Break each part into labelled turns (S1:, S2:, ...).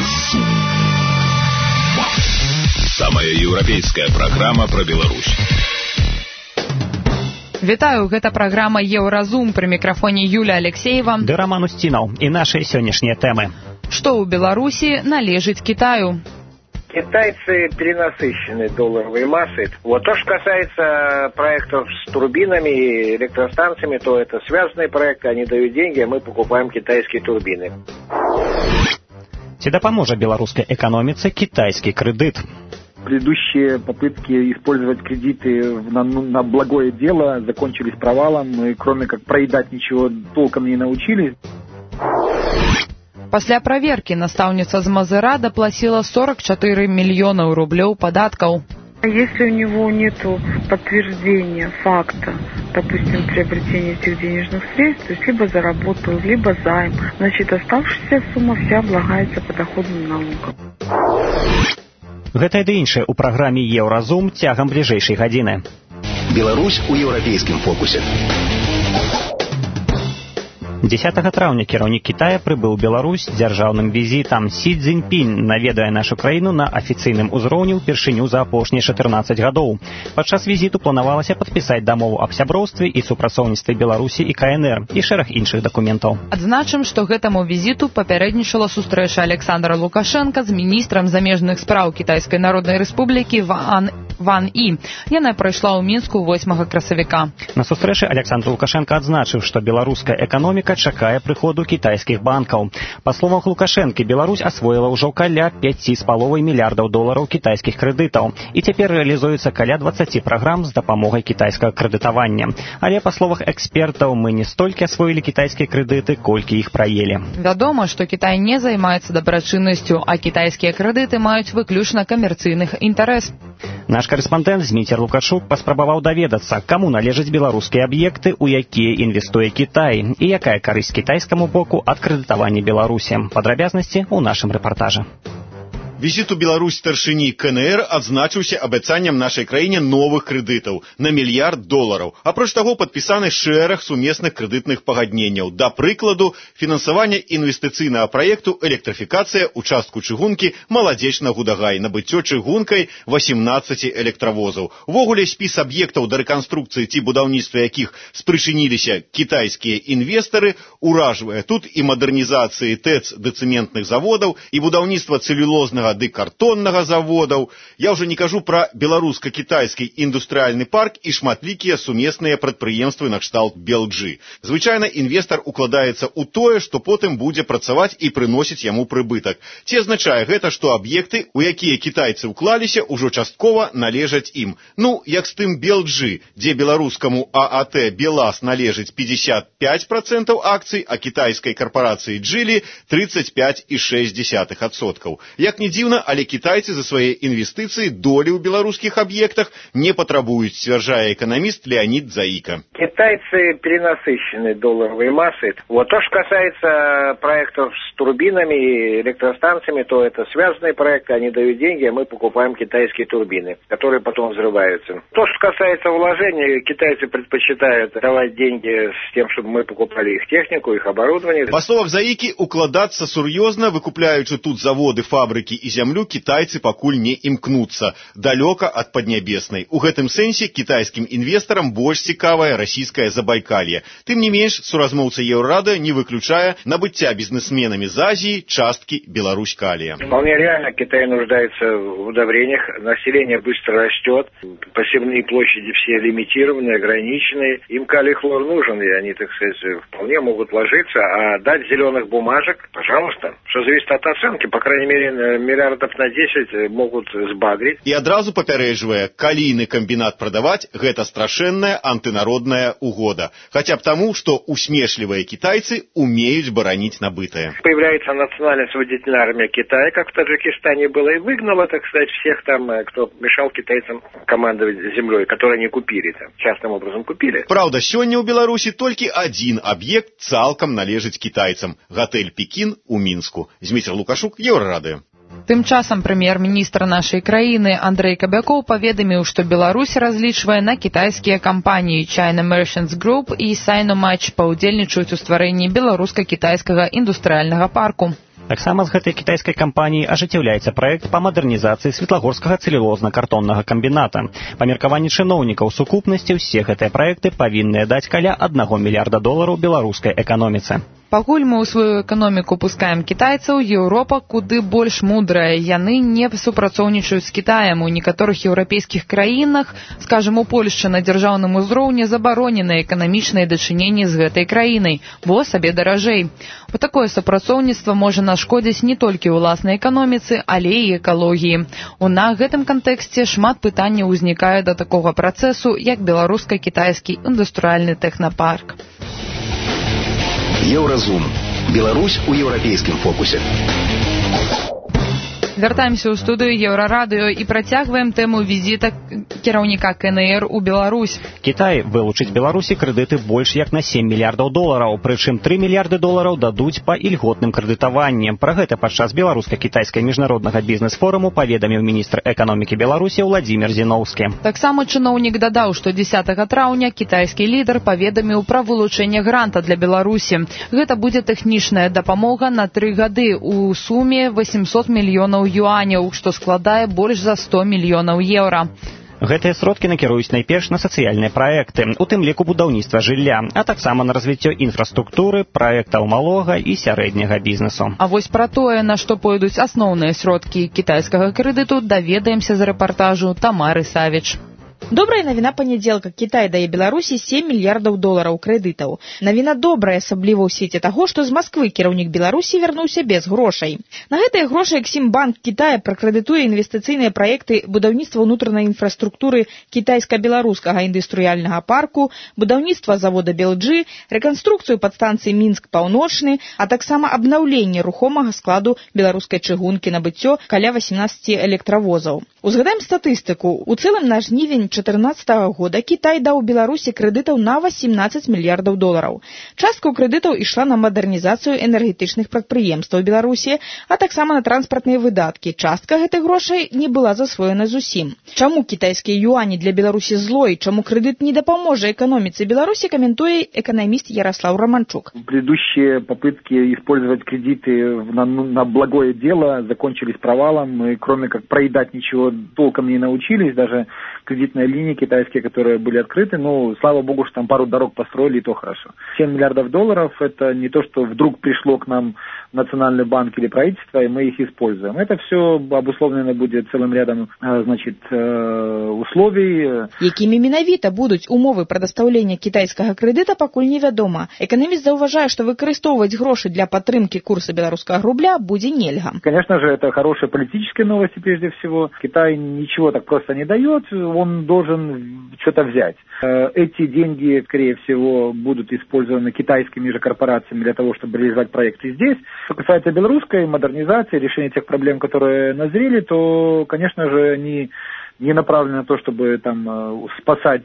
S1: Самая еўрапейская праграма пра Беларусь.
S2: Вітаю, гэта праграма «Еўразум», пры мікрафоне Юлія Алексеева
S3: ды Роман Устинов і нашыя сённяшнія тэмы.
S2: Што ў Беларусі належыць Китаю?
S4: Китайцы перенасыщены долларовой массой. Вот то, что касается проектов с турбинами и электростанциями, то это связанные проекты, они дают деньги, а мы покупаем китайские турбины.
S3: Ці дапаможа беларускай эканоміцы китайский кредит?
S5: Предыдущие попытки использовать кредиты на благое дело закончились провалом. Мы, кроме как проедать, ничего толком не научились.
S2: Пасля праверкі настаўніца з Мазыра доплатила 44 миллиона рублей податков.
S6: Если у него нет подтверждения факта, допустим, приобретения этих денежных средств, то есть либо заработал, либо займ, значит оставшаяся сумма вся облагается подоходным налогом.
S3: Гэта і іншае ў праграме «Еўразум» цягам бліжэйшай гадзіны.
S7: Беларусь у еўрапейскім фокусе.
S3: 10 траўня кіраўнік Китая прыбыў у Беларусь з дзяржаўным візітам. Сі Цзіньпінь наведае нашу краіну на афіцыйным узроўні ўпершыню за апошнія 14 гадоў. Падчас візіту планавалася падпісаць дамову аб сяброўстве і супрацоўніцтве Беларусі і КНР і шэраг іншых дакументаў.
S2: Адзначым, што гэтаму візіту папярэднічала сустрэча Александра Лукашенка з міністрам замежных спраў Кітайскай Народнай Рэспублікі Ван І. Яна прайшла ў Мінску 8 красавіка.
S3: На сустрэчы Александр Лукашенко адзначыў, што беларуская эканоміка чакае прыходу кітайскіх банкаў. Па словах Лукашэнкі, Беларусь асвоіла ўжо каля 5,5 мільярдаў долараў кітайскіх крэдытаў. І цяпер рэалізуецца каля 20 праграм з дапамогай кітайскага крэдытавання. Але, па словах экспертаў, мы не столькі асвоілі кітайскія крэдыты, колькі іх праелі.
S2: Вядома, што Кітай не займаецца дабрачыннасцю, а кітайскія крэдыты маюць выключна камерцыйных інтарэс.
S3: Наш карэспандэнт Зміцер Лукашук паспрабаваў даведацца, каму належаць беларускія аб'екты, у якія інвестуе Кітай, і якая карысць кітайскаму боку ад крэдытавання Беларусі. Падрабязнасці ў нашым рэпартажы.
S8: Візіт у Беларусь старшыні КНР адзначыўся абяцаннем нашай краіне новых крэдытаў на $1 мільярд. Апроч таго, падпісаны шэраг сумесных крэдытных пагадненняў. Да прыкладу, фінансаванне інвестыцыйнага праекту «Электрыфікацыя участку чыгункі Маладзечна-Гудагай», набыццё чыгункай 18 электравозаў. Увогуле, спіс аб'ектаў да рэканструкцыі ці будаўніцтва якіх спрычыніліся кітайскія інвестары уражвае. Тут і мадэрнізацыі ТЭЦ ды цэментных заводаў, і будаўніцтва цэлюлознага ды картоннага заводаў. Я ўжо не кажу пра беларуска-кітайскі індустрыяльны парк і шматлікія сумесныя прадпрыемствы накшталт Белджы. Звычайна інвестар укладаецца ў тое, што потым будзе працаваць і прыносіць яму прыбытак. Ці азначае гэта, што аб'екты, у якія кітайцы ўклаліся, ужо часткова належаць ім. Ну, як з тым Белджы, дзе беларускаму ААТ «Белаз» належыць 55% акцый, а кітайскай карпорацыі «Джылі» 35,6%. Як не дзіўна, але кітайцы за свае інвестыцыі долі ў беларускіх аб'ектах не патрабуюць, сцвярджае эканаміст Леонид Заика.
S4: Китайцы перенасыщены долларовой массой. Вот то, что касается проектов с турбинами и электростанциями, то это связанные проекты, они дают деньги, а мы покупаем китайские турбины, которые потом взрываются. То, что касается вложений, китайцы предпочитают давать деньги с тем, чтобы мы покупали их технику, их оборудование.
S8: Па словах Заики, укладацца сур'ёзна, выкупляючы тут заводы, фабрыкі і зямлю, кітайцы пакуль не імкнуцца, далёка ад паднябеснай. У гэтым сэнсе кітайскім інвестарам больш цікавае расійскае Забайкалье. Тым не менш, суразмоўца Еўрада не выключае набыцця бізнесменамі з Азіі часткі Беларусь-Калия.
S4: Вполне реально, Китай нуждается в удобрениях, население быстро растет, посевные площади все лимитированы, ограничены, им калий-хлор нужен, и они, так сказать, вполне могут вложиться, а дать зеленых бумажек, пожалуйста. Что зависит от оценки, по крайней мере, миллиардов на 10 могут сбагрить.
S8: І адразу папярэджвае, калійны камбінат прадаваць, гэта страшэнная антынародная угода. Хотя б тому, что усмешлівыя китайцы умеют баранить набытое.
S4: Появляется национально-освободительная армия Китая, как в Таджикистане было, и выгнала, так сказать, всех там, кто мешал китайцам командовать землей, которые они купили там, частным образом купили.
S8: Правда, сёння ў Беларусі толькі адзін аб'ект цалкам належыць китайцам – гатэль «Пекін» у Мінску. Зміцер Лукашук, Еўрарадыё.
S2: Тым часам прэм'ер-міністр нашай краіны Андрэй Кабякоў паведаміў, што Беларусь разлічвае на кітайскія кампаніі China Merchants Group і Sinomatch паўдзельнічаюць у стварэнні беларуска-кітайскага індустрыяльнага парку.
S3: Таксама з гэтай кітайскай кампаніі ажыццяўляецца праект па мадэрнізацыі светлагорскага цэлюлозна-картоннага камбіната. Па меркаванні чыноўнікаў сукупнасці ўсе гэтыя праекты павінны даць каля $1 мільярда беларускай эканоміцы.
S2: Пакуль мы ў сваю эканоміку пускаем кітайцаў, Еўропа куды больш мудрая. Яны не супрацоўнічаюць з Кітаем. У некаторых еўрапейскіх краінах, скажам, у Польшчы на дзяржаўным узроўні забаронены эканамічныя дачыненні з гэтай краінай, бо сабе даражэй. Бо такое супрацоўніцтва можа нашкодзіць не толькі ўласнай эканоміцы, але і экалогіі. На гэтым кантэксце шмат пытанняў узнікае да такога працэсу, як беларуска-кітайскі індустрыяльны тэхнапарк.
S7: Еўразум. Беларусь у еўрапейскім фокусе.
S2: Вяртаемся ў студыю Еўрарадыё і працягваем тэму візіта кіраўніка КНР у Беларусь.
S3: Кітай вылучыць Беларусі крэдыты больш як на $7 мільярдаў, прычым $3 мільярды дадуць па ільготным крэдытаванні. Пра гэта падчас беларуска-кітайскай міжнароднага бізнес-форуму паведаміў міністр эканомікі Беларусі Владзімір Зіноўскі.
S2: Таксама чыноўнік дадаў, што 10 траўня кітайскі лідар паведаміў пра вылучэнне гранта для Беларусі. Гэта будзе тэхнічная дапамога на 3 гады у суме 800 мільёнаў юаняў, што складае больш за 100 мільёнаў еўра.
S3: Гэтыя сродкі накіруюць найперш на сацыяльныя праекты, у тым ліку будаўніцтва жылля, а таксама на развіццё інфраструктуры, праектаў малога і сярэдняга бізнесу.
S2: А вось пра тое, на што пойдуць асноўныя сродкі кітайскага крэдыту, даведаемся з рэпартажу Тамары Савіч.
S9: Добрая навіна панядзелка. Кітай дае Беларусі $7 мільярдаў крэдытаў. Навіна добрая, асабліва ў свеце таго, што з Масквы кіраўнік Беларусі вярнуўся без грошай. На гэтыя грошы Эксімбанк Кітая пракрэдытуе інвестыцыйныя праекты будаўніцтва ўнутранай інфраструктуры кітайска-беларускага індустрыяльнага парку, будаўніцтва завода Белджы, рэканструкцыю падстанцыі Мінск-Паўночны, а таксама абнаўленне рухомага складу беларускай чыгункі, набыццё каля 18 электравозаў. Узгадаем статыстыку. У цэлым на жнівень 2014 года Кітай даў Беларусі крэдытаў на $18 мільярдаў. Частка ў крэдытаў ішла на мадэрнізацыю энергетычных прадпрыемстваў Беларусі, а таксама на транспартныя выдаткі. Частка гэтых грошай не была засвоена зусім. Чаму кітайскія юані для Беларусі злой, чаму крэдыт не дапаможа эканоміцы Беларусі, каментуе эканаміст Ярослав Романчук.
S5: Предыдущие попытки использовать кредиты на благое дело закончились провалом. Мы, кроме как проедать, ничего толком не научились. Даже кредитные линии китайские, которые были открыты, слава богу, что там пару дорог построили, и то хорошо. $7 миллиардов это не то, что вдруг пришло к нам Национальный банк или правительство, и мы их используем. Это все обусловлено будет целым рядом, условий.
S9: Якімі менавіта будуць умовы прадастаўлення кітайскага крэдыта, пакуль невядома. Эканаміст заўважае, што выкарыстоўваць грошы для падтрымкі курса беларускага рубля будзе нельга.
S5: Конечно же, это хорошие политические новости прежде всего. Китай ничего так просто не дает, он должен что-то взять. Эти деньги, скорее всего, будут использованы китайскими же корпорациями для того, чтобы реализовать проекты здесь. Что касается белорусской модернизации, решения тех проблем, которые назрели, то, конечно же, они не направлены на то, чтобы там спасать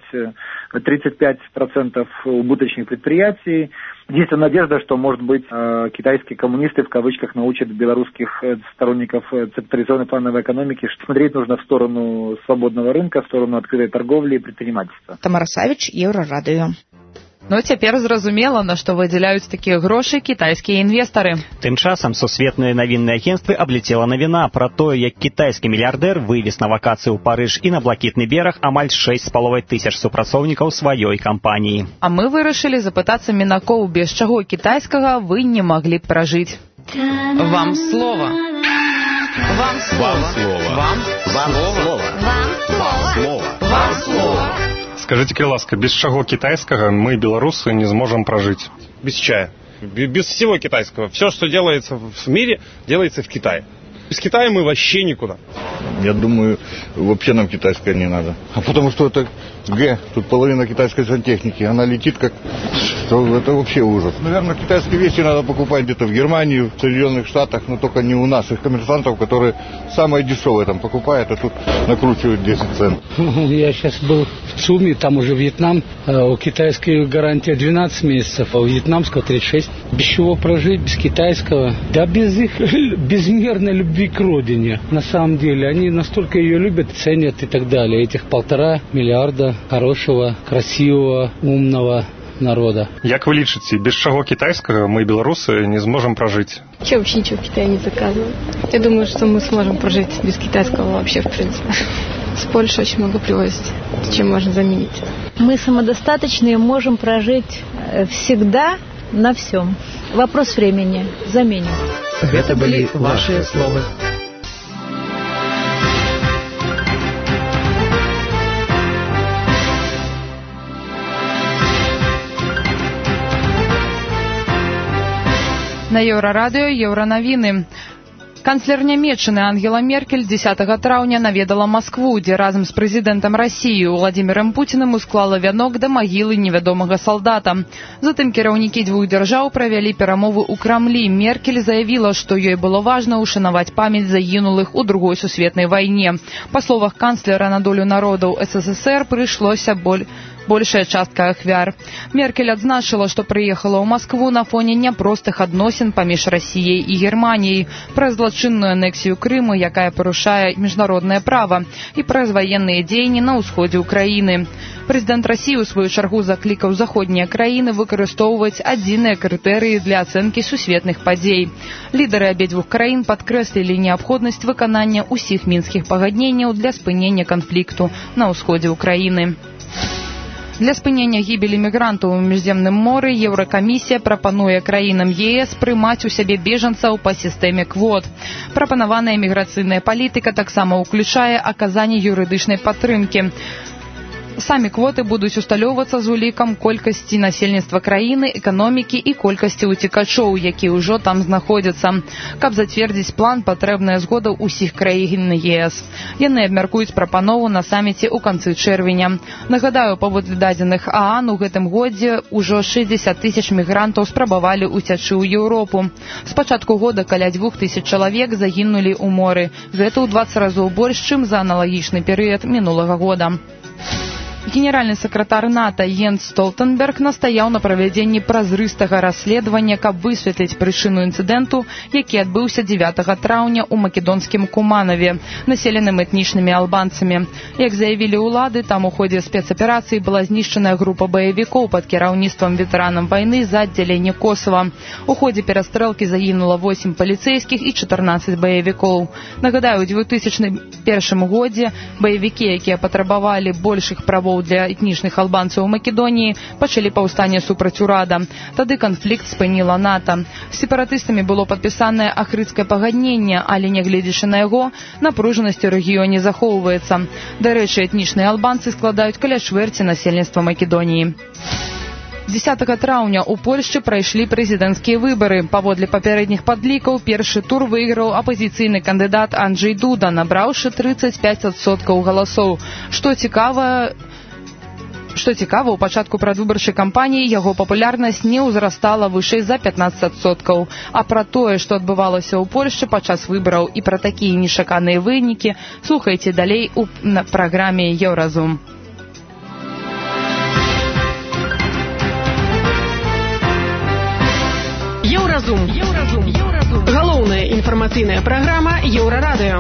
S5: 35% убыточных предприятий. Единственная надежда, что, может быть, китайские коммунисты, в кавычках, научат белорусских сторонников централизованной плановой экономики, что смотреть нужно в сторону свободного рынка, в сторону открытой торговли и предпринимательства.
S9: Тамара Савіч, Еўрарадыё.
S2: Цяпер зразумела, на што выдзяляюць такія грошы кітайскія інвестары.
S3: Тым часам сусветныя навінныя агенцтвы аблецела навіна пра тое, як кітайскі мільярдэр вывез на вакацыі ў Парыж і на Блакітны бераг амаль 6,5 тысяч супрацоўнікаў сваёй кампаніі.
S2: А мы вырашылі запытацца мінакоў, без чаго кітайскага вы не маглі б пражыць. Вам слова. Вам слова. Вам слова. Вам слова. Вам слова.
S10: Скажите, ласка, без чего китайского мы, белорусы, не сможем прожить?
S11: Без чая. Без всего китайского. Все, что делается в мире, делается в Китае. Без Китая мы вообще никуда.
S12: Я думаю, вообще нам китайское не надо. А потому что это тут половина китайской сантехники. Она летит как... Это вообще ужас. Наверное, китайские вещи надо покупать где-то в Германии, в Соединенных Штатах, но только не у наших коммерсантов, которые самое дешевое там покупают, а тут накручивают 10 цент.
S13: Я сейчас был в ЦУМе, там уже Вьетнам. У китайской гарантия 12 месяцев, а у вьетнамского 36. Без чего прожить, без китайского? Да без их безмерной любви к родине. На самом деле, они настолько ее любят, ценят и так далее. Этих 1,5 миллиарда хорошего, красивого, умного народа.
S10: Як вы лічыце, без чаго кітайскага мы, беларусы, не зможам пражыць?
S14: Я вообще ничего в Китае не заказываю. Я думаю, что мы сможем прожить без китайского вообще, в принципе. С Польши очень много привозят, чем можно заменить.
S15: Мы самодостаточные, можем прожить всегда на всем. Вопрос времени. Заменим.
S16: Это были ваши слова.
S2: На Еўрарадыё еўранавіны. Канцлер Нямецчыны Ангела Меркель 10 траўня наведала Маскву, дзе разам з прэзідэнтам Расіі Владзімірам Пуцінам усклала вянок да магілы невядомага салдата. Затым кіраўнікі дзвюх дзяржаў правялі перамовы ў Крамлі. Меркель заявіла, што ёй было важна ушанаваць памяць загінулых у Другой сусветнай вайне. Па словах канцлера, на долю народаў СССР прыйшлося большая частка ахвяр. Меркель адзначыла, што прыехала ў Маскву на фоне няпростых адносін паміж Расіяй і Германіяй, праз злачынную анексію Крыму, якая парушае міжнароднае права, і праз ваенныя дзеянні на ўсходзе ўкраіны. Прэзідэнт Расіі ў сваю чаргу заклікаў заходнія краіны выкарыстоўваць адзіныя крытэрыі для ацэнкі сусветных падзей. Лідары абедзвюх краін падкрэслілі неабходнасць выканання ўсіх мінскіх пагадненняў для спынення канфлікту на ўсходзе ўкраіны. Для спынення гібелі мігрантаў у міжземным моры Еўракамісія прапануе краінам ЕС прымаць у сябе бежанцаў па сістэме квот. Прапанаваная міграцыйная палітыка таксама ўключае аказанне юрыдычнай падтрымкі. Самі квоты будуць усталёўвацца з улікам колькасці насельніцтва краіны, эканомікі і колькасці уцекачоў, якія ўжо там знаходзяцца. Каб зацвердзіць план, патрэбная згода ўсіх краін ЕС. Яны абмяркуюць прапанову на саміце ў канцы чэрвеня. Нагадаю, паводле дадзеных ААН у гэтым годзе ўжо 60 000 мігрантаў спрабавалі ўцячы ў Еўропу. З пачатку года каля 2000 чалавек загінулі ў моры. Гэта ў 20 разоў больш, чым за аналагічны перыяд мінулага года. Генеральны сакратар НАТО Йенс Столтенберг настаяў на правядзенні празрыстага расследавання, каб высветліць прычыну інцыдэнту, які адбыўся 9 траўня ў македонскім Куманаве, населеным этнічнымі албанцамі. Як заявілі ўлады, там у ходзе спецаперацыі была знішчаная група баевікоў пад кіраўніцтвам ветэранам вайны з аддзялення Косава. У ходзе перастрэлкі загінула 8 паліцэйскіх і 14 баевікоў. Нагадаю, у 2001 годзе баевікі, якія патрабавалі большых правоў для этнічных албанцаў у Македоніі, пачалі паўстанне супраць урада. Тады канфлікт спыніла НАТО. З сепаратыстамі было падпісанае ахрыдскае пагадненне, але, нягледзячы на яго, напружанасць у рэгіёне захоўваецца. Дарэчы, этнічныя албанцы складаюць каля чвэрці насельніцтва Македоніі. 10 траўня ў Польшчы прайшлі прэзідэнцкія выбары. Паводле папярэдніх падлікаў, першы тур выйграў апазіцыйны кандыдат Анджэй Дуда, набраўшы 35% галасоў. Што цікава, у пачатку прадвыбарчай кампаніі яго папулярнасць не ўзрастала вышэй за 15%. А пра тое, што адбывалася ў Польшчы падчас выбараў і пра такія нечаканыя вынікі, слухайце далей у праграме «Еўразум».
S17: Еўразум. Галоўная інфармацыйная праграма Еўрарадыё.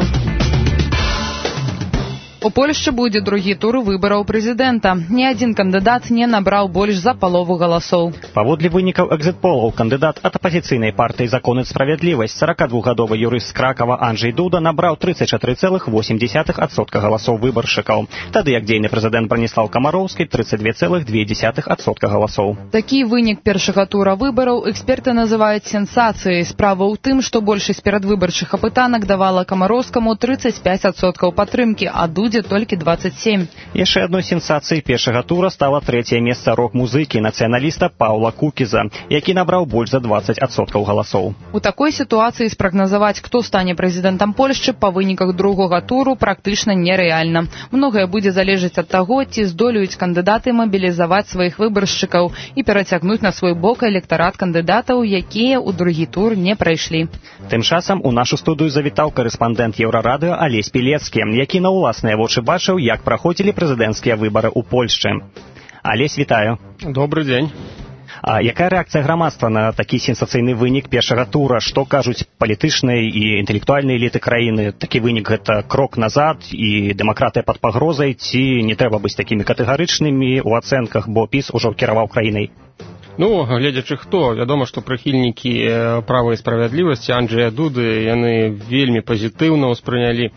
S2: У Польшчы будзе другі тур выбараў прэзідэнта. Ні адзін кандыдат не набраў больш за палову галасоў.
S3: Паводле вынікаў экзіт-полаў, кандыдат ад апазіцыйнай партыі «Закон і справядлівасць», 42-гадовы юрыст з Кракава Анджэй Дуда набраў 34,8% галасоў выбаршчыкаў. Тады як дзейны прэзідэнт Браніслаў Камароўскі 32,2% галасоў.
S2: Такі вынік першага тура выбараў эксперты называюць сенсацыяй. Справа ў тым, што большасць перадвыбарчых апытанак давала Камароўскаму 35% падтрымкі, а Дудзе толькі 27%.
S3: Яшчэ адной сенсацыяй першага тура стала трэцяе месца рок-музыкі нацыяналіста Паўла Кукіза, які набраў больш за 20% галасоў.
S2: У такой сітуацыі спрагназаваць, хто стане прэзідэнтам Польшчы па выніках другога туру практычна нерэальна. Многае будзе залежаць ад таго, ці здолеюць кандыдаты мабілізаваць сваіх выбаршчыкаў і перацягнуць на свой бок электарат кандыдатаў, якія ў другі тур не прайшлі.
S3: Тым часам у нашу студыю завітаў корэспандэнт Еўрарадыё Алесь Пілецкі, які на ўласныя вочы бачыў, як праходзілі прэзідэнцкія выбары ў Польшчы. Алесь, вітаю.
S11: Добрый день.
S3: А якая рэакцыя грамадства на такі сенсацыйны вынік першага тура? Што кажуць палітычныя і інтэлектуальныя эліты краіны? Такі вынік – гэта крок назад і дэмакратыя пад пагрозай, ці не трэба быць такімі катэгарычнымі ў ацэнках, бо ПіС ужо кіраваў краінай?
S11: Ну, гледзячы хто, вядома, што прыхільнікі права і справядлівасці Анджэя Дуды, яны вельмі пазітыўна ўспрынялі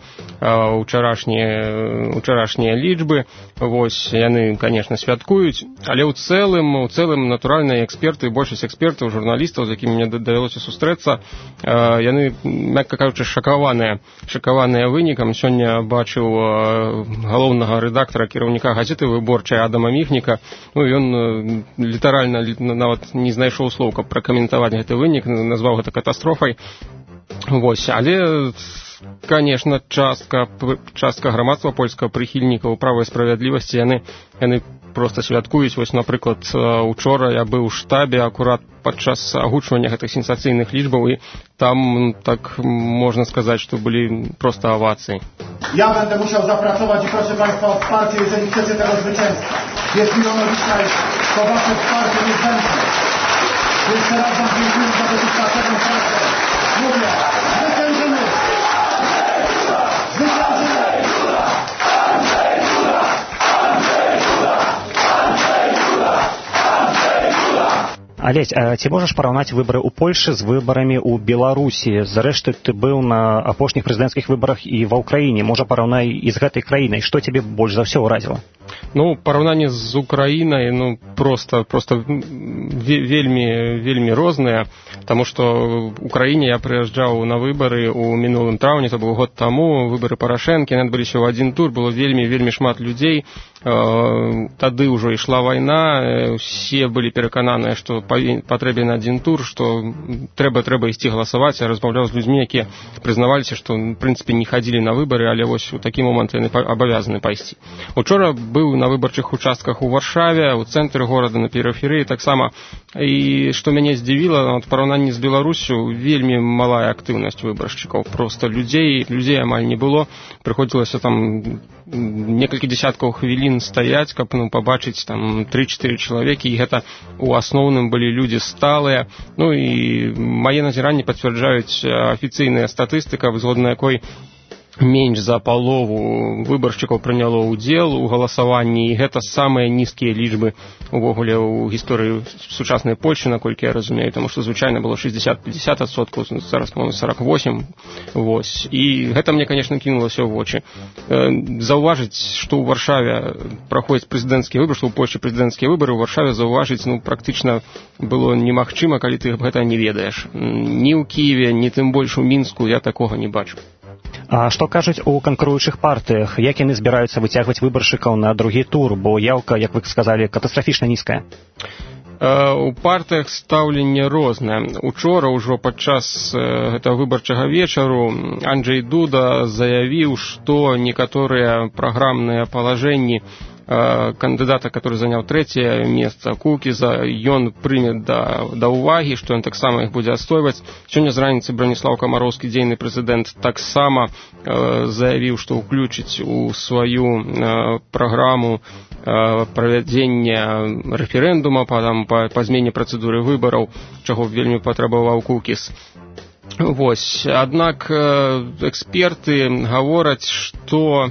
S11: учарашнія лічбы. Вось, яны, конечно, святкуюць, але ў цэлым, натуральна, эксперты, большасць экспертаў, журналістаў, з якімі мне давялося сустрэцца, яны, мякка кажучы, шакаваныя вынікам. Сёння бачыў галоўнага рэдактара, кіраўніка газеты «Выборчая» Адама Міхніка. Ну, ён літаральна нават не знайшоў слоў, каб пракаментаваць гэты вынік, назваў гэта катастрофай. Вось, але, конечно, частка грамадства польскага прыхільнікаў права і справядлівасці, яны проста святкуюць. Вось, напрыклад, учора я быў у штабе акурат падчас агучвання гэтых сенсацыйных лічбаў, і там, tak można сказаць, што былі проста авацыі.
S18: Ja będę musiał zapracować i proszę Państwa o wsparcie, jeżeli chcecie tego zwycięstwa. Jeśli ono dzisiaj, to Wasze wsparcie niezbędne. Jeszcze raz Wam dziękuję za dotychczasową pracę. Mówię, zwyciężymy!
S3: Алесь, ці можаш параўнаць выбары ў Польшы з выбарамі ў Беларусі? Зрэшты, ты быў на апошніх прэзідэнцкіх выбарах і ва ўкраіне. Можа, параўнай і з гэтай краінай. Што цябе больш за ўсё ўразіла?
S11: Ну, параўнанне з Украінай, ну, просто вельмі розныя, таму што ў Украіне я прыязджаў на выбары ў мінулым траўні, то быў год таму, выбары Парашэнкі, яны адбыліся ў адзін тур, было вельмі шмат людзей. Тады ўжо ішла вайна, усе былі перакананыя, што патрэбен адзін тур, што трэба ісці галасаваць. Я размаўляў з людзьмі, якія прызнаваліся, што, в прынцыпе, не хадзілі на выбары, але вось у такі момант яны абавязаны пайсці. Учора быў на выбарчых участках у Варшаве, у цэнтры горада, на перыферыі таксама. І што мяне здзівіла, в параўнанні з Беларусю, вельмі малая актыўнасць выбаршчыкаў. Проста людзей амаль не было. Прыходзілася там некалькі дзесяткаў хвілін стаяць, каб пабачыць там 3-4 чалавекі, і гэта у асноўным былі людзі сталыя. Ну і мае назіранні пацвярджаюць афіцыйная статыстыка, згодна якой менш за палову выбаршчыкаў прыняло ўдзел у галасаванні, і гэта самыя нізкія лічбы увогуле ў гісторыі сучаснай Польшы, наколькі я разумею, таму што звычайна было 60-50%, зараз, по-моему, 48%. Вось. І гэта мне, конечно, кінулася ў вочы. Заўважыць, што ў Варшаве праходзяць прэзідэнцкія выбары, што ў Польшчы прэзідэнцкія выбары, ў Варшаве заўважыць, практычна было немагчыма, калі ты гэта не ведаеш. Ні ў Кіеве, ні тым больш у Мінску я такога не бачу.
S3: А што кажуць у канкуруючых партыях? Як яны збіраюцца выцягваць выбаршчыкаў на другі тур? Бо яўка, як вы сказалі, катастрафічна нізкая.
S11: У партыях стаўленне рознае. Учора ўжо падчас гэтага выбарчага вечару Анджэй Дуда заявіў, што некаторыя праграмныя палажэнні кандыдата, который заняў трэцяе месца, Кукіза, ён прыме да ўвагі, што ён таксама іх будзе адстойваць. Сёння з раніцы Браніслаў Камароўскі, дзейны прэзідэнт, таксама заявіў, што ўключыць у сваю праграму правядзення рэферэндума па змене працэдуры выбараў, чаго вельмі патрабаваў Кукіз. Вось. Аднак эксперты гавораць, што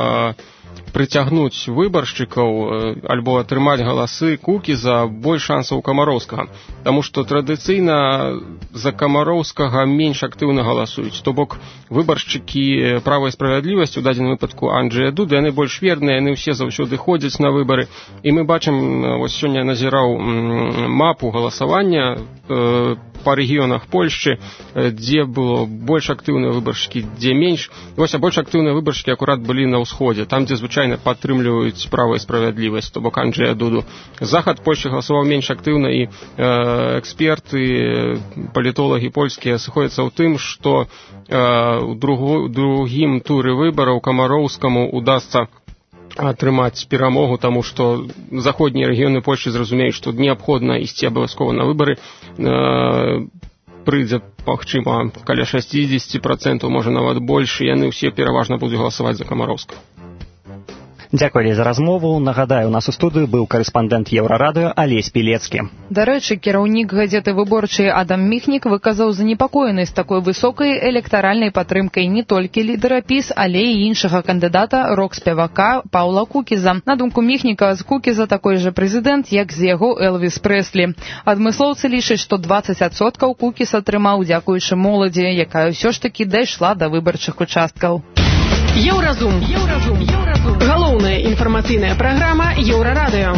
S11: прыцягнуць выбаршчыкаў альбо атрымаць галасы Кукіза больш шансаў Камароўскага, таму што традыцыйна за Камароўскага менш актыўна галасуюць. То бок выбаршчыкі права і справядлівасці, у дадзеным выпадку Анджэя Дуды, яны больш верныя, яны ўсе заўсёды ходзяць на выбары. І мы бачым, вось сёння назіраў мапу галасавання па рэгіёнах Польшчы, дзе было больш актыўныя выбаршчыкі, дзе менш. Вось, а больш актыўныя выбаршчыкі акурат былі на ўсходзе, там, дзе звычайна падтрымліваюць права і справядлівасць, то бок Анджэя Дуду. Захад Польшчы галасаваў менш актыўна, і эксперты, палітолагі польскія сыходзяцца ў тым, што у другім туры выбараў Камароўскаму удасца атрымаць перамогу, таму што заходнія рэгіёны Польшчы зразумеюць, што неабходна ісці абавязкова на выбары. Прыйдзе, магчыма, каля 60%, можа нават больш, і яны ўсе пераважна будуць галасаваць за Камароўскага.
S3: Дзякуй за размову. Нагадаю, у нас у студыі быў карэспандэнт Еўрарадыё Алесь Пілецкі.
S2: Дарэчы, кіраўнік газеты «Выборчыя» Адам Міхнік выказаў занепакоенасць такой высокай электаральнай падтрымкай не толькі лідара ПіС, але і іншага кандыдата, рок-спевака Паўла Кукіза. На думку Міхніка, з Кукіза такой жа прэзідэнт, як з яго Элвіс Прэслі. Адмыслоўцы лічаць, што 20% Кукіз атрымаў дзякуючы моладзі, якая ўсё ж такі дайшла да выбарчых участкаў.
S17: Еўразум. Галоўная інфармацыйная праграма Еўрарадыё.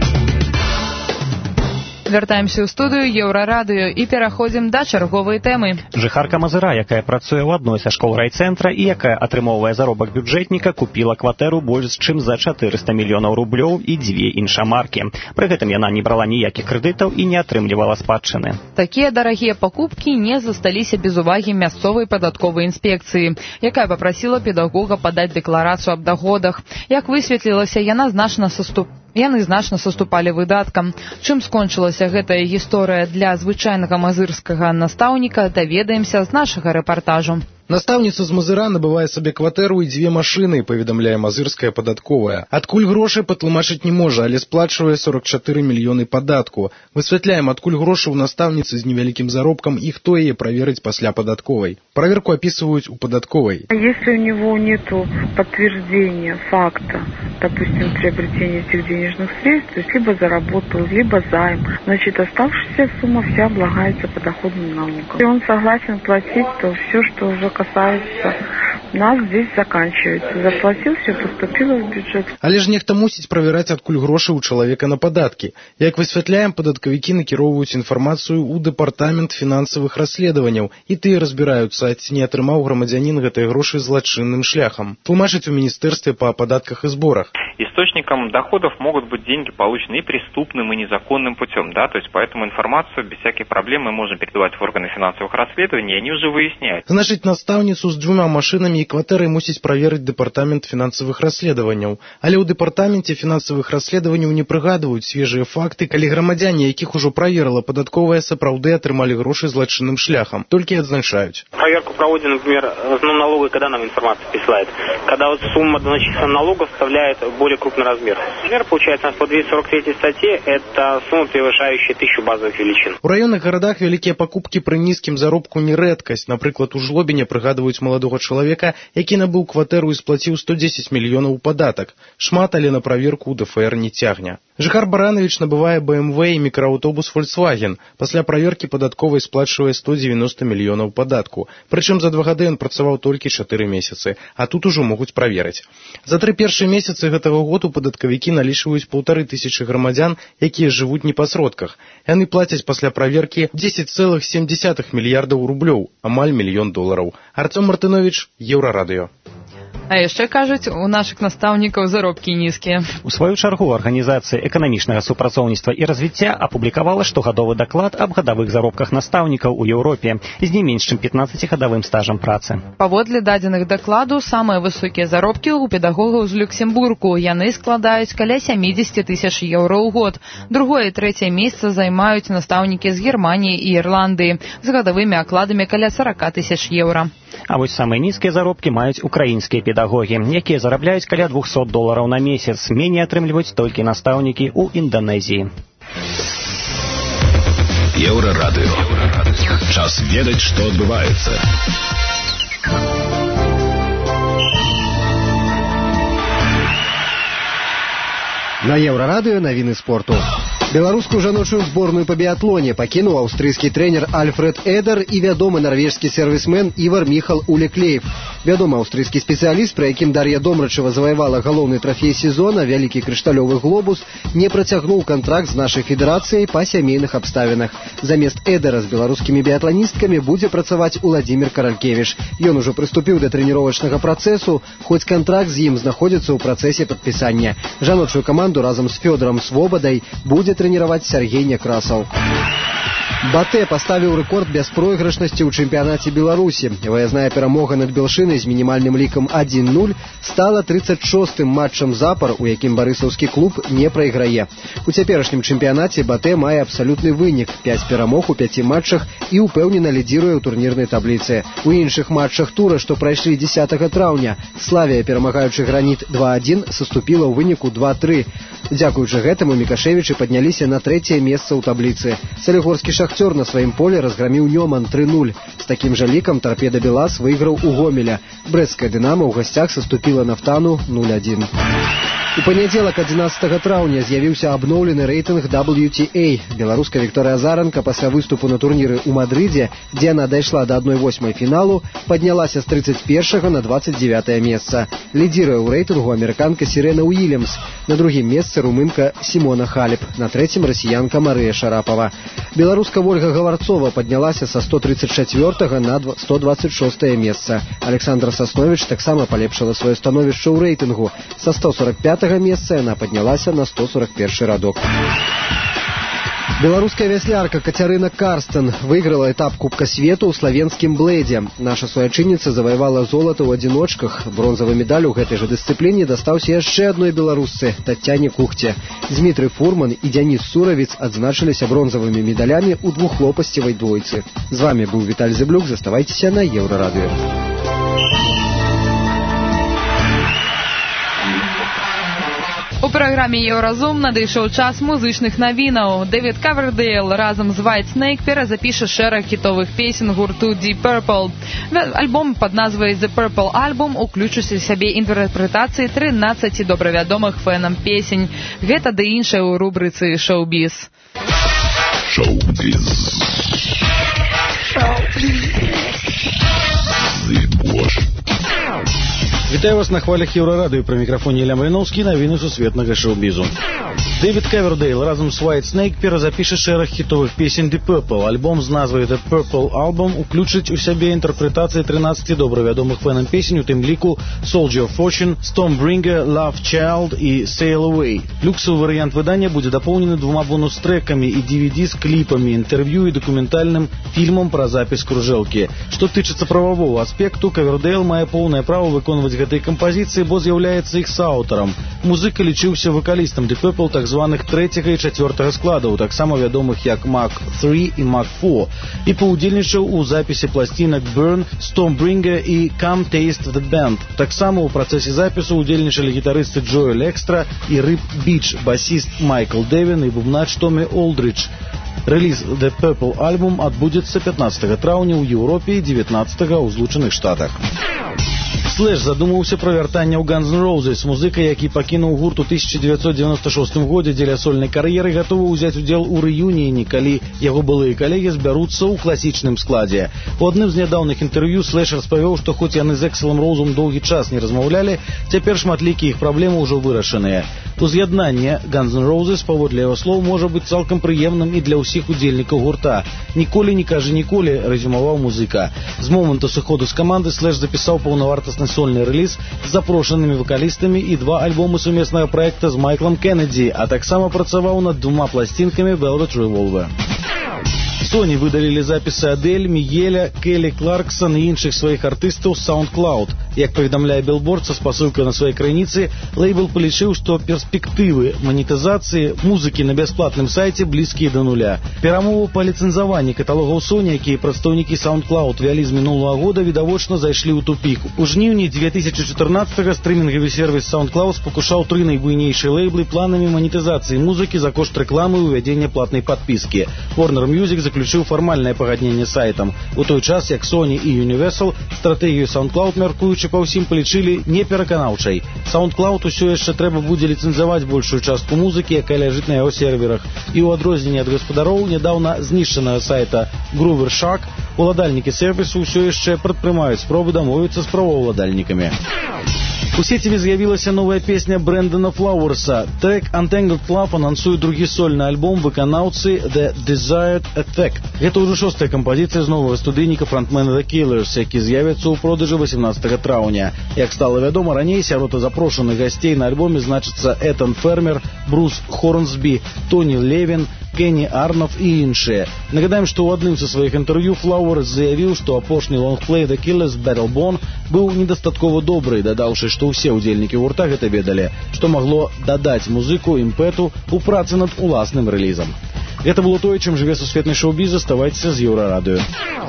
S2: Вяртаемся ў студыю Еўрарадыё і пераходзім да чарговай тэмы.
S3: Жыхарка Мазыра, якая працуе ў адной са школ райцэнтра і якая атрымоўвае заробак бюджэтніка, купіла кватэру больш чым за 400 мільёнаў рублёў і 2 іншамаркі. Пры гэтым яна не брала ніякіх крэдытаў і не атрымлівала спадчыны.
S2: Такія дарагія пакупкі не засталіся без увагі мясцовай падатковай інспекцыі, якая папрасіла педагога падаць дэкларацыю аб даходах. Як высветлілася, яны значна саступалі выдаткам. Чым скончылася гэтая гісторыя для звычайнага мазырскага настаўніка, даведаемся з нашага рэпартажу.
S19: Настаўніца з Мазыра набывае сабе кватэру і 2 машыны, паведамляе мазырская падатковая. Адкуль грошы патлумачыць не можа, але сплачвае 44 мільёны падатку. Высвятляем, адкуль грошы ў настаўніцы з невялікім заробкам і хто яе праверыць пасля падатковай. Праверку описывают у податковой.
S6: Если у него нет подтверждения факта, допустим, приобретения этих денежных средств, то есть либо заработал, либо займ, значит, оставшаяся сумма вся облагается подоходным налогом. Если он согласен платить, то все, что уже касается нас, здесь заканчивается. Заплатил, все поступило в бюджет.
S19: Але ж нехта мусіць правяраць, адкуль грошы ў чалавека на падаткі. Як высвятляем, падаткавікі накіроўваюць інфармацыю ў дэпартамент фінансавых расследаванняў, і тыя разбіраюцца, ці не атрымаў грамадзянін гэтыя грошы злачынным шляхам. Тлумачаць у Министерстве по податках и сборах.
S20: Источником доходов могут быть деньги, полученные и преступным, и незаконным путем, да, то есть поэтому информацию без всяких проблем мы можем передавать в органы финансовых расследований, и они уже выясняют.
S19: Значит, настаўніцу з 2 машинами и кватэрай мусіць праверыць дэпартамент фінансавых расследаванняў. Але ў дэпартаменте фінансавых расследаванняў не прыгадваюць свежыя факты, калі грамадзяне, якіх ужо праверыла падатковая, сапраўды атрымалі грошы злачынным шляхам. Только адзначаюць.
S21: Проверку проводим, например, налоговой, когда нам информацию присылает. Когда вот сумма доначисления налогов составляет более крупный размер. Например, получается, у нас по 243 статье это сумма, превышающая 1000 базовых величин.
S19: У районных городах великие покупки при низким заробку не рэдкасць. Напрыклад, у Жлобіне прыгадваюць маладога чалавека, які набыў кватэру і сплаціў 110 мільёнаў падатак. Шмат, але на праверку у ДФР не цягне. Жыхар Баранович набывае BMW і мікрааўтобус Volkswagen. Пасля праверкі падатковай сплачвае 190 мільёнаў падатку. Прычым за 2 гады ён працаваў толькі 4 месяцы, а тут ужо могуць праверыць. За 3 першыя месяцы гэтага году падаткавікі налічваюць 1500 грамадзян, якія жывуць не па сродках. Яны плацяць пасля праверкі 10,7 мільярдаў рублёў, амаль $1 мільён. Артём Мартынович, Еўрарадыё.
S2: А яшчэ кажуць, у нашых настаўнікаў заробкі нізкія.
S3: У сваю чаргу Арганізацыя эканамічнага супрацоўніцтва і развіцця апублікавала штогадовы даклад аб гадавых заробках настаўнікаў у Еўропе з не менш чым 15гадовым стажам працы.
S2: Паводле дадзеных дакладу, самыя высокія заробкі ў педагогаў з Люксембургу. Яны складаюць каля 70 000 еўра ў год. Другое і трэцяе месца займаюць настаўнікі з Германіі і Ірландыі з гадавымі акладамі каля 40 000 еўра.
S3: А вось самыя нізкія заробкі маюць украінскія педагогі, якія зарабляюць каля $200 на месяц. Меней атрымліваюць толькі настаўнікі ў Інданезіі.
S1: Еўрарадыё. Час ведаць, што адбываецца.
S22: На Еўрарадыё навіны спорту. Беларускую жаночую зборную па біятлоне пакінуў аўстрыйскі трэнер Альфред Эдер і вядомы нарвежскі сервісмен Івар Міхал Улеклеев. Вядомы аўстрыйскі спецыяліст, пры якім Дар'я Домрачева заваявала галоўны трафей сезона, вялікі крышталёвы глобус, не працягнуў кантракт з нашай федэрацыяй па сямейных абставінах. Замест Эдера з беларускімі біятланісткамі будзе працаваць Уладзімір Каралькевіч. Ён ужо прыступіў да трэніровачнага працэсу, хоць кантракт з ім знаходзіцца ў працэсе падпісання. Жаночую каманду разам з Фёдорам Свобадай будзе трэніраваць Сергей Некрасаў. Батэ паставіў рэкорд бяспройгрышнасці ў чэмпіянаце Беларусі. Выязная перамога над Белшынай з мінімальным лікам 1-0 стала 36-м матчам запар, у якім барысаўскі клуб не прайграе. У цяперашнім чэмпіянаце Батэ мае абсалютны вынік 5 перамог у 5 матчах і ўпэўнена лідзіруе ў турнірнай табліцы. У іншых матчах тура, што прайшлі 10 траўня, Славія, перамагаючы Граніт 2-1, саступіла ў выніку 2-3. Дзякуючы гэтаму мікашевічы падняліся на 3-е месца ў табліцы. Салігорскі Шахцёр на сваім поле разграміў Нёман 3-0. З такім жа лікам Торпеда Белас выйграў у Гомеля. Брэсцкая Дынамо ў гасцях саступіла Нафтану 0-1. У панядзелак 11 траўня з'явіўся абноўлены рэйтынг WTA. Беларуска Вікторыя Азаранка пасля выступу на турніры ў Мадрыдзе, дзе яна дайшла да 1/8 фіналу, паднялася з 31 на 29 месца. Лідзіруе ў рэйтынгу амерыканка Сірена Уільямс, на другім месцы румынка Сімона Халеп, на трэцім расіянка Марыя Шарапова. Беларуска Вольга Гаварцова паднялася са 134 на 126 месца. Александра Сасновіч таксама палепшала сваё становішча ў рэйтынгу. Са 145 месца яна паднялася на 141 радок. Беларуская вяслярка Кацярына Карстен выйграла этап Кубка свету ў славенскім Блэйдзе. Наша суайчынніца заваявала золата ў адзіночках. Бронзавы медаль у гэтай жа дысцыпліне дастаўся яшчэ адной беларусцы Таццяне Кухце. Дзмітрый Фурман і Дзяніс Суравіц адзначыліся бронзавымі медалямі ў двухлопасцевай двойцы. З вами быў Віталь Зыблюк. Заставайцеся на Еўрарадыё.
S2: У праграме «Еўразум» надышоў час музычных навінаў. Дэвід Ковердейл разам з White Snake перазапіша шэраг хітовых песен гурту Deep Purple. Альбом пад назвай The Purple Album уключыць у сябе інтэрпрэтацыі 13 добравядомых фэнам песень. Гэта ды іншае ў рубрыцы «Шоу-біз».
S1: Шоу-біз.
S4: Вітаю вас на хвалях Еўрарадыё. Пры мікрафоне Ілля Маліноўскі, навіны сусветнага шоу-бізу. Дэвід Ковердейл разам з White Snake перазапіша шэраг хітовых песень Deep Purple. Альбом з назвай The Purple Album уключыць у сябе інтэрпрэтацыі 13 добравядомых фэнам песень, у тым ліку Soldier of Fortune, Stormbringer, Love Child і Sail Away. Люксовы варыянт выдання будзе дапоўнены 2 бонус-трэкамі і DVD з кліпамі, інтэрв'ю і дакументальным фільмам пра запіс кружэлкі. Што тычыцца прававого аспекту, Ковердейл мае поўнае права выконваць гэтай кампазіцыі, бо з'яўляецца іх сааўтарам. Музыка лічыўся вакалістам Deep Purple так званых 3-го і 4-го складаў, таксама вядомых як Mark III і Mark IV, і паўдзельнічаў у запісе пласцінак Burn, Stormbringer і Come Taste the Band. Таксама ў працэсе запісу ўдзельнічалі гітарысты Джоэл Экстра і Рыб Біч, басіст Майкл Дэвін і бубнач Томі Олдридж. Рэліз The Purple Album адбудзецца 15 траўня ў Еўропе і 19 ў Злучаных Штатах. Слэш задумаўся пра вяртанне ў Guns N' Roses. Музыка, які пакінуў гурт у 1996 годзе дзеля сольнай кар'еры, гатовы ўзяць удзел у рэюніені, калі яго былыя калегі збяруцца ў класічным складзе. У адным з нядаўных інтэрв'ю Слэш распавёў, што хоць яны з Экселам Роузом доўгі час не размаўлялі, цяпер шматлікія іх праблемы ўжо вырашаныя. Уз'яднанне Guns N' Roses, паводле яго слоў, можа быць цалкам прыемным і для ўсіх удзельнікаў гурта. Ніколі не кажы ніколі, рэзюмаваў музыка. З моманту сыходу з каманды Слэш запісаў паўнавартасны сольны рэліз з запрошанымі вакалістамі і 2 альбомы сумеснага праекта з Майклом Кеннеді, а таксама працаваў над 2 пласцінкамі Velvet Revolver. Sony выдалілі запісы Адель, Мігеля, Келі Кларксон і іншых сваіх артыстаў з SoundCloud. Як паведамляе Billboard са спасылкай на сваёй крайніцы, лейбл палічыў, што перспектывы манетызацыі музыкі на бясплатным сайце блізкія да нуля. Перамовы па ліцэнзаванні каталогаў Sony, якія прадстаўнікі SoundCloud вялі з мінулага года, відавочна зайшлі ў тупік. У жніўні 2014-го стрымінгавы сервіс SoundCloud спакушаў 3 найбуйнейшыя лейблы планамі манетызацыі музыкі за кошт рэкламы і ўвядзення платнай падпіскі. Warner Music заключыў фармальнае пагадненне з сайтам. У той час, як Sony і Universal стратэгію SoundCloud, мяркуючы па ўсім, палічылі непераканаўчай. SoundCloud усё яшчэ трэба будзе ліцэнзаваць большую частку музыкі, якая ляжыць на яго серверах. І ў адрозненне ад гаспадароў нядаўна знішчанага сайта Groover Shack, уладальнікі сервісу ўсё яшчэ прадпрымаюць спробы дамовіцца з праваўладальнікамі. У сеціве з'явілася новая песня Брэндана Флауэрса. Трек Untangled Love анансуе другі сольны альбом выканаўцы The Desired Effect. Гэта ўжо 6-я кампазіцыя з новага студыйніка франтмена The Killers, які з'явіцца ў продажы 18 траўня. Як стала вядома раней, сярод запрошаных гасцей на альбоме значыцца Этан Фермер, Брус Хорнсбі, Тоні Левін, Кенни Арнов і іншыя. Нагадаем, што ў адным са сваіх інтэрв'ю Flowers заявіў, што апошні лонгплей The Killers Battlebone быў недастаткова добры, дадаўшы, што ўсе ўдзельнікі гурта гэта ведалі, што магло дадаць музыку імпэту ў працы над уласным рэлізам. Гэта было тое, чым жыве сусветны шоу-біз. Заставайцеся з Еўрарадыё.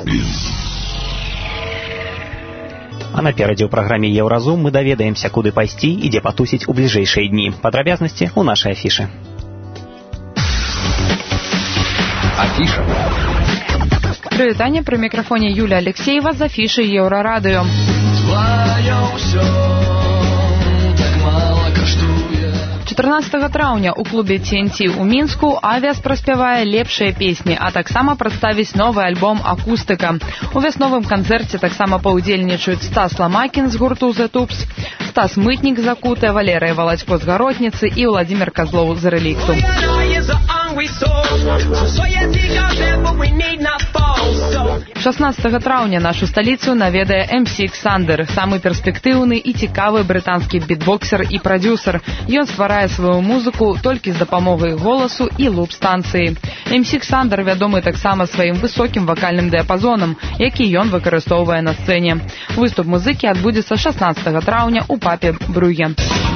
S3: А наперадзе ў праграме «Еўразум» мы даведаемся, куды пайсці і дзе патусіць у бліжэйшыя дні. Падрабязнасці ў нашай афішы.
S1: Афіша.
S2: Прывітанне, пры мікрафоне Юлія Алексеева з афішы Еўрарадыё. Твоё ўсё так мала каштуе. 14 траўня ў клубе TNT ў Мінску Авіас праспявае лепшыя песні, а таксама прадставіць новы альбом «Акустыка». У вясновым канцэрце таксама паўдзельнічаюць Стас Ламакін з гурту The Tubes, Стас Мытнік з Акуты, Валерыя Валацько з Гаротніцы і Владзімир Казлоў з Рэлікту. 16 траўня нашу сталіцу наведае MC Xander, самы перспектыўны і цікавы брытанскі бітбоксер і прадзюсер. Ён стварае сваю музыку толькі з дапамогай голасу і луп-станцыі. MC Xander вядомы таксама сваім высокім вакальным дыяпазонам, які ён выкарыстоўвае на сцэне. Выступ музыкі адбудзецца 16 траўня ў пабе Брюгге.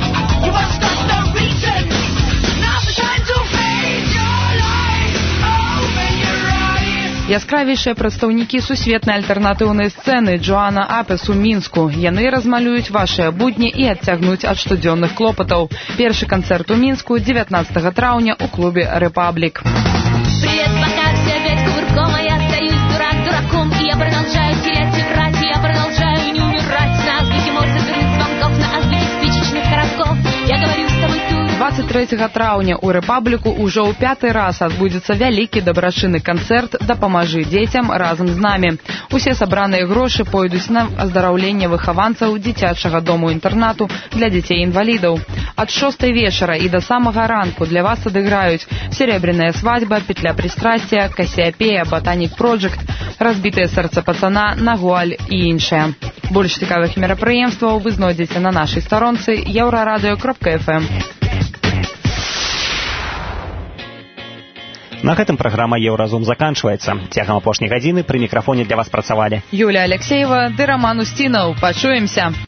S2: Яскравейшыя прадстаўнікі сусветнай альтэрнатыўнай сцэны Джоанна Апес у Мінску. Яны размалююць вашыя будні і адцягнуць ад штодзённых клопатаў. Першы канцэрт у Мінску 19 траўня ў клубе «Репаблик». Привет, пока все опять кувырком, а я остаюсь дурак дураком, и я продолжаю терять и врать, и я продолжаю не умирать. На азбуке мой заберных звонков, на азбуке спичечных коробков. Я говорю с тобой тут. 23 траўня ў «Рэпабліку» ўжо ў 5-й раз адбудзецца вялікі дабрачынны канцэрт «Дапамажы дзецям разам з намі». Усе сабраныя грошы пойдуць на аздараўленне выхаванцаў дзіцячага дому-інтэрнату для дзяцей-інвалідаў. Ад 6 вечара і да самага ранку для вас адыграюць «Серебряная свадьба», «Петля пристрастия», «Кассиопея», «Ботаник Project», «Разбитое сердце пацана», «Нагуаль» і іншыя. Больш цікавых мерапрыемстваў вы знойдзеце на нашай старонцы euradio.fm.
S3: На гэтым праграма «Еўразум» заканчваецца. Цягам апошняй гадзіны пры мікрафоне для вас працавалі
S2: Юлія Алексеева ды Раман Устінаў. Пачуемся!